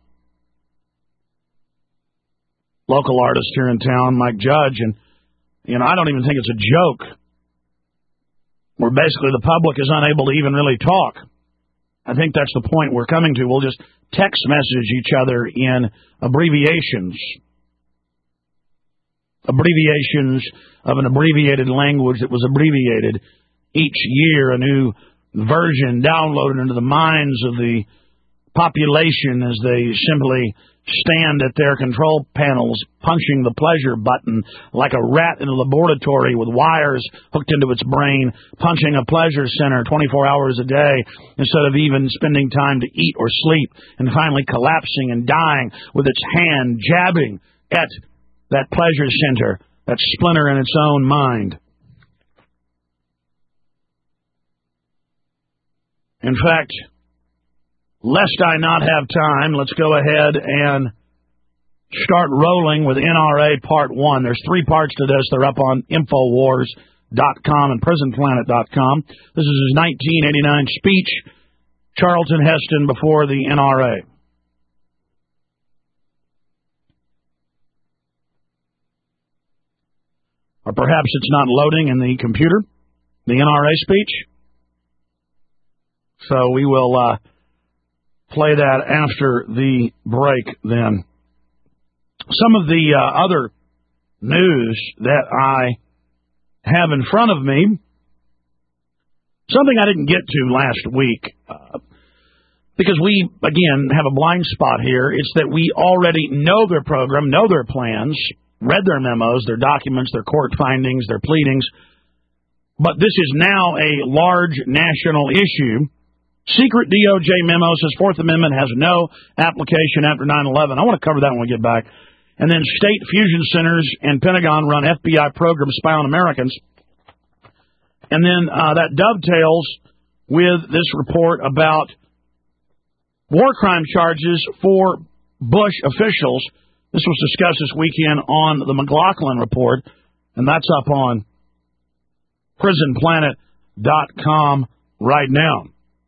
local artist here in town, Mike Judge, and I don't even think it's a joke, where basically the public is unable to even really talk. I think that's the point we're coming to. We'll just text message each other in abbreviations of an abbreviated language that was abbreviated each year, a new version downloaded into the minds of the population as they simply stand at their control panels punching the pleasure button like a rat in a laboratory with wires hooked into its brain, punching a pleasure center 24 hours a day instead of even spending time to eat or sleep, and finally collapsing and dying with its hand jabbing at that pleasure center, that splinter in its own mind. In fact, lest I not have time, let's go ahead and start rolling with NRA Part 1. There's 3 parts to this. They're up on Infowars.com and PrisonPlanet.com. This is his 1989 speech, Charlton Heston before the NRA. Or perhaps it's not loading in the computer, the NRA speech. So we will play that after the break then. Some of the other news that I have in front of me, something I didn't get to last week, because we, again, have a blind spot here. It's that we already know their program, know their plans, read their memos, their documents, their court findings, their pleadings, but this is now a large national issue. Secret DOJ memo says Fourth Amendment has no application after 9/11. I want to cover that when we get back. And then state fusion centers and Pentagon-run FBI programs spy on Americans. And then that dovetails with this report about war crime charges for Bush officials. This was discussed this weekend on the McLaughlin Report, and that's up on PrisonPlanet.com right now.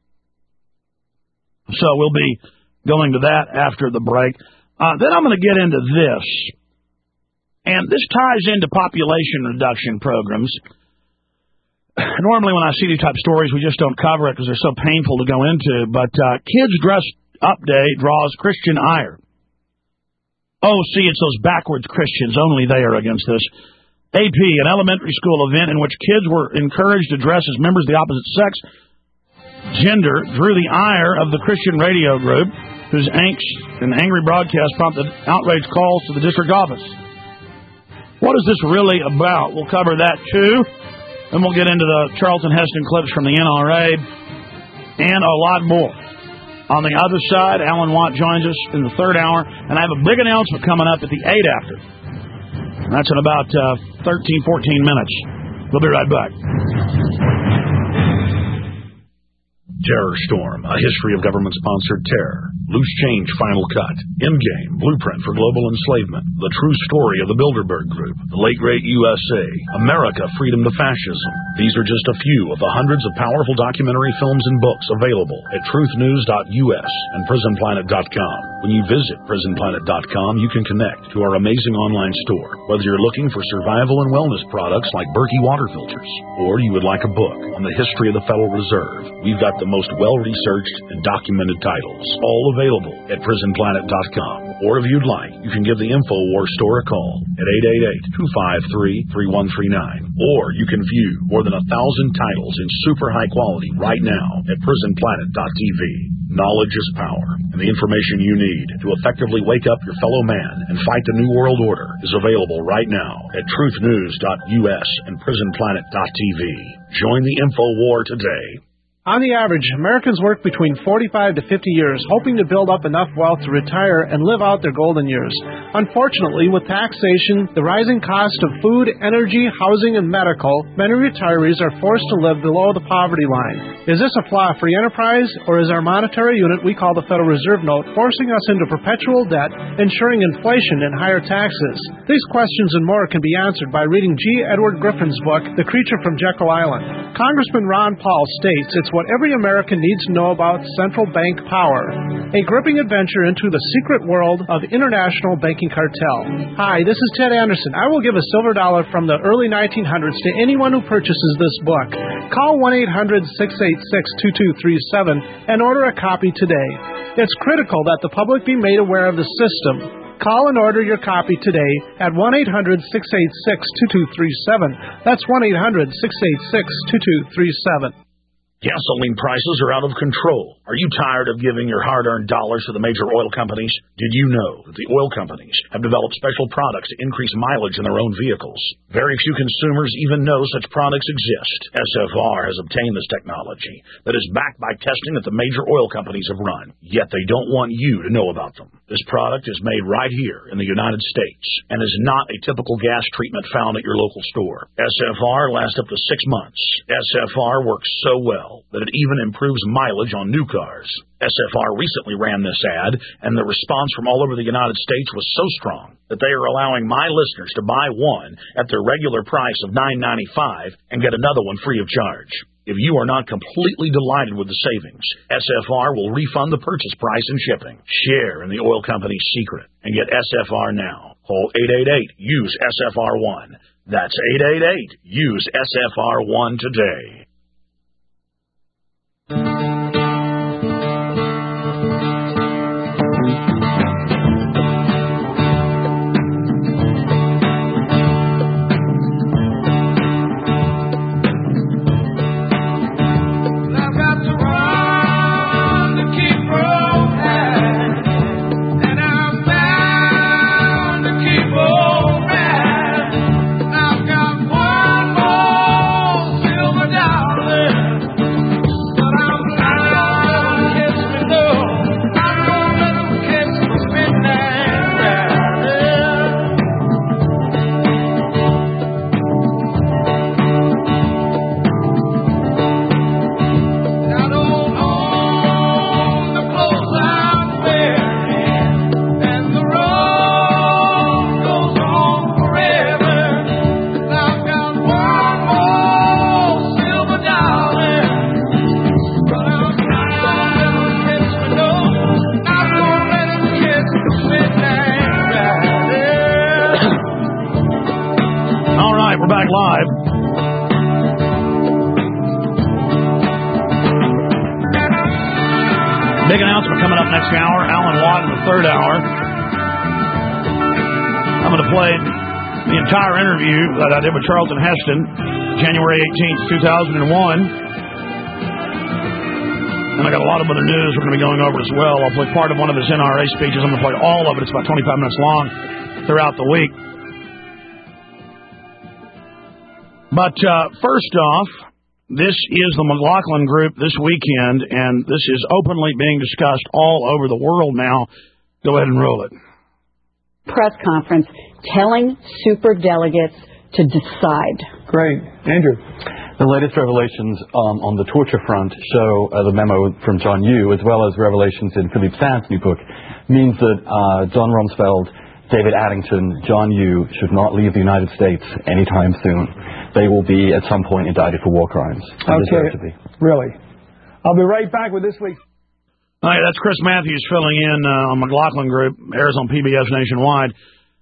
So we'll be going to that after the break. Then I'm going to get into this. And this ties into population reduction programs. Normally when I see these type of stories, we just don't cover it because they're so painful to go into. But Kids Dress Up Day draws Christian ire. Oh, see, it's those backwards Christians. Only they are against this. AP, an elementary school event in which kids were encouraged to dress as members of the opposite sex, gender, drew the ire of the Christian radio group, whose angst and angry broadcast prompted outraged calls to the district office. What is this really about? We'll cover that, too. Then we'll get into the Charlton Heston clips from the NRA and a lot more. On the other side, Alan Watt joins us in the third hour, and I have a big announcement coming up at the 8 after. That's in about 13, 14 minutes. We'll be right back. Terror Storm, a history of government-sponsored terror. Loose Change Final Cut. Endgame, Blueprint for Global Enslavement. The True Story of the Bilderberg Group. The Late Great USA. America, Freedom to Fascism. These are just a few of the hundreds of powerful documentary films and books available at truthnews.us and prisonplanet.com. When you visit prisonplanet.com, you can connect to our amazing online store. Whether you're looking for survival and wellness products like Berkey water filters, or you would like a book on the history of the Federal Reserve, we've got the most well-researched and documented titles, all available at prisonplanet.com. Or if you'd like, you can give the InfoWars store a call at 888-253-3139. Or you can view more than 1,000 titles in super high quality right now at prisonplanet.tv. Knowledge is power, and the information you need to effectively wake up your fellow man and fight the New World Order is available right now at truthnews.us and prisonplanet.tv. Join the InfoWar today. On the average, Americans work between 45 to 50 years, hoping to build up enough wealth to retire and live out their golden years. Unfortunately, with taxation, the rising cost of food, energy, housing, and medical, many retirees are forced to live below the poverty line. Is this a flaw free enterprise, or is our monetary unit we call the Federal Reserve Note forcing us into perpetual debt, ensuring inflation and higher taxes? These questions and more can be answered by reading G. Edward Griffin's book, The Creature from Jekyll Island. Congressman Ron Paul states it's what every American needs to know about central bank power, a gripping adventure into the secret world of international banking cartel. Hi, this is Ted Anderson. I will give a silver dollar from the early 1900s to anyone who purchases this book. Call 1-800-686-2237 and order a copy today. It's critical that the public be made aware of the system. Call and order your copy today at 1-800-686-2237. That's 1-800-686-2237. Gasoline prices are out of control. Are you tired of giving your hard-earned dollars to the major oil companies? Did you know that the oil companies have developed special products to increase mileage in their own vehicles? Very few consumers even know such products exist. SFR has obtained this technology that is backed by testing that the major oil companies have run, yet they don't want you to know about them. This product is made right here in the United States and is not a typical gas treatment found at your local store. SFR lasts up to 6 months. SFR works so well that it even improves mileage on new cars. SFR recently ran this ad, and the response from all over the United States was so strong that they are allowing my listeners to buy one at their regular price of $9.95 and get another one free of charge. If you are not completely delighted with the savings, SFR will refund the purchase price and shipping. Share in the oil company's secret and get SFR now. Call 888-USE-SFR1. That's 888-USE-SFR1 today. Big announcement coming up next hour. Alan Watt in the third hour. I'm going to play the entire interview that I did with Charlton Heston, January 18th, 2001. And I got a lot of other news we're going to be going over as well. I'll play part of one of his NRA speeches. I'm going to play all of it. It's about 25 minutes long throughout the week. But first off, this is the McLaughlin Group this weekend, and this is openly being discussed all over the world now. Go ahead and roll it. Press conference telling superdelegates to decide. Great. Andrew. The latest revelations on the torture front show the memo from John Yoo, as well as revelations in Philippe Sands' new book, means that Don Rumsfeld, David Addington, John Yoo should not leave the United States anytime soon. They will be, at some point, indicted for war crimes. Okay, really. I'll be right back with this week's... All right, that's Chris Matthews filling in on McLaughlin Group, airs on PBS nationwide.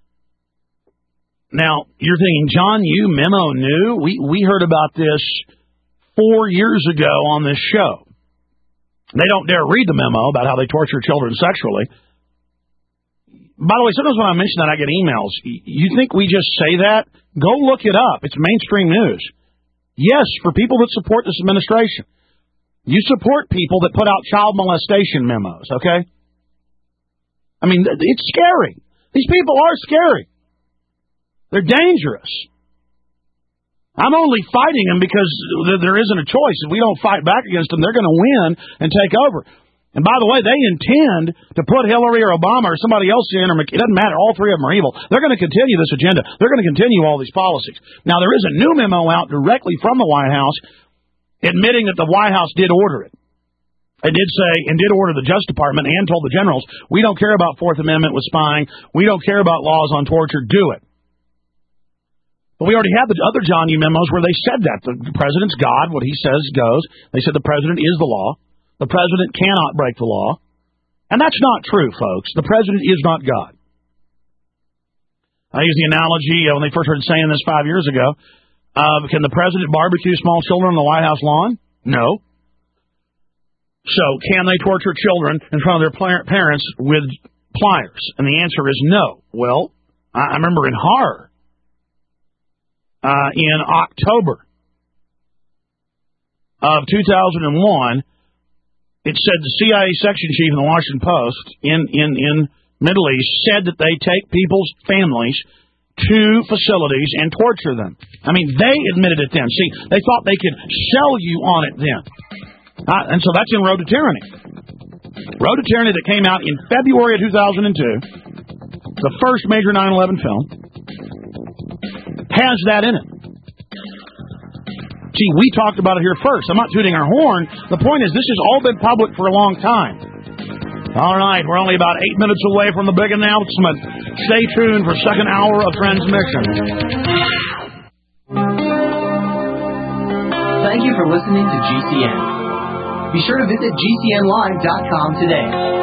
Now, you're thinking, John Yoo memo new? We heard about this 4 years ago on this show. They don't dare read the memo about how they torture children sexually. By the way, sometimes when I mention that, I get emails. You think we just say that? Go look it up. It's mainstream news. Yes, for people that support this administration. You support people that put out child molestation memos, okay? I mean, it's scary. These people are scary. They're dangerous. I'm only fighting them because there isn't a choice. If we don't fight back against them, they're going to win and take over. And by the way, they intend to put Hillary or Obama or somebody else in, or it doesn't matter, all three of them are evil. They're going to continue this agenda. They're going to continue all these policies. Now, there is a new memo out directly from the White House admitting that the White House did order it. It did say, and did order the Justice Department and told the generals, we don't care about Fourth Amendment with spying. We don't care about laws on torture. Do it. But we already have the other John Yoo memos where they said that. The president's God, what he says goes. They said the president is the law. The president cannot break the law. And that's not true, folks. The president is not God. I use the analogy when they first started saying this 5 years ago. Can the president barbecue small children on the White House lawn? No. So can they torture children in front of their parents with pliers? And the answer is no. Well, I remember in horror, in October of 2001, it said the CIA section chief in the Washington Post in Middle East said that they take people's families to facilities and torture them. I mean, they admitted it then. See, they thought they could sell you on it then. And so that's in Road to Tyranny. Road to Tyranny that came out in February of 2002, the first major 9/11 film, has that in it. See, we talked about it here first. I'm not tooting our horn. The point is, this has all been public for a long time. All right, we're only about 8 minutes away from the big announcement. Stay tuned for second hour of transmission. Thank you for listening to GCN. Be sure to visit GCNlive.com today.